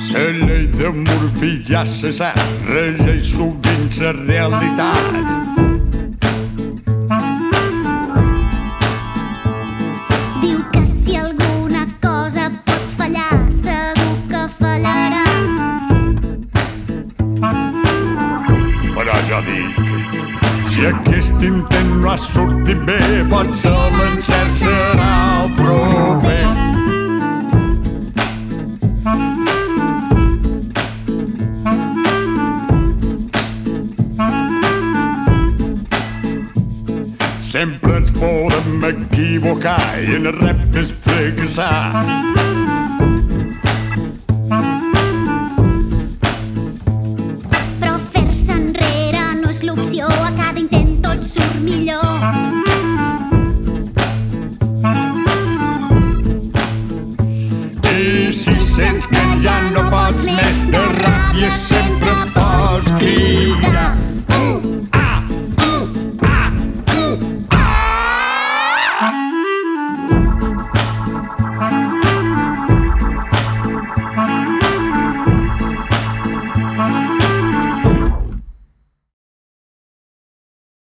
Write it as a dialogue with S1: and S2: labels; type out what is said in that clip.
S1: La llei de Murphy ja se sap, regeix sovint la realitat.
S2: Diu que si alguna cosa pot fallar, segur que fallarà.
S1: Però jo dic, si aquest intent no ha sortit bé, potser l'encert serà el proper. Sempre ens podem equivocar i en el repte és fracassar.
S2: Però fer-se enrere no és l'opció, a cada intent tot surt millor.
S1: I si sents que ja no pots més, de ràbia